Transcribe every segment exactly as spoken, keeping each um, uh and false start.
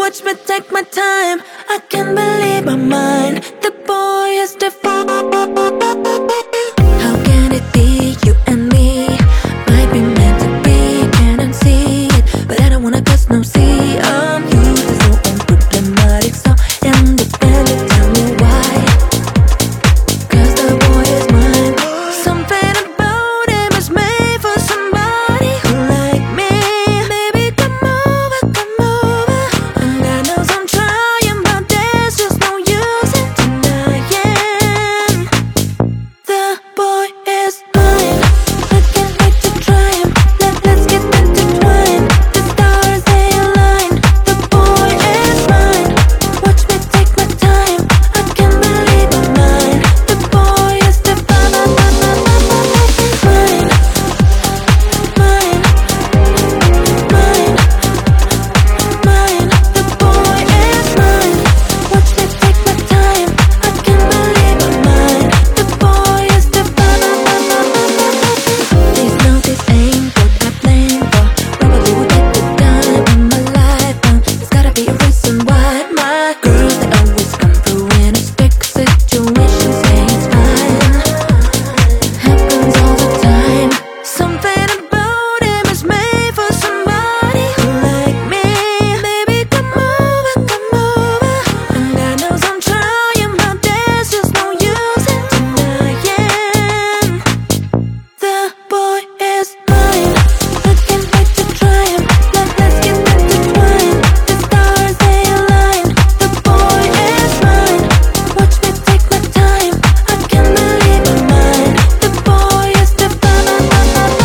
watch me take my time. I can't believe my mind. The boy is different. How can it be you and me? Might be meant to be, can't unsee it, but I don't wanna cause no see. I'm used to so unproblematic, so independent. Tell me why? Cause the boy is mine. Something about him is made for somebody who like me. Baby, come over, come over. And God knows I'm trying, but there's just no use in denying. The boy is mine. I can't wait to try him. Let, let's get intertwined. The stars, they align. The boy is mine. Watch me take my time. I can't believe I'm mine. The boy is divine. Mine, mine, mine, mine. The boy is mine. Watch me take my time. I can't believe I'm mine. The boy is divine. Please know this ain't what I planned for. Probably would get the time in my life. Uh, there's gotta be a reason why my girls, they always come through in a stick situation. Say it's fine. Happens all the time. Something about him is made for somebody who like me. Baby, come over, come over. And God knows I'm trying, but there's just no use in denying. The boy is mine. I can't wait to try him. Let, let's get intertwined. The stars, they align. The boy is mine. Watch me take my time. I can't believe I'm mine. The boy is divine. Boy, I can't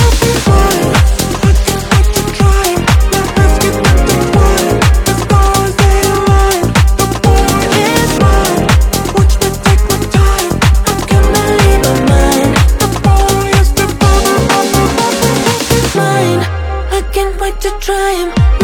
wait to try him. Let, let's get intertwined. The stars, they align. The boy is mine. Watch me take my time. I can't believe I'm mine. The boy is divine. Mine. I can't wait to try him.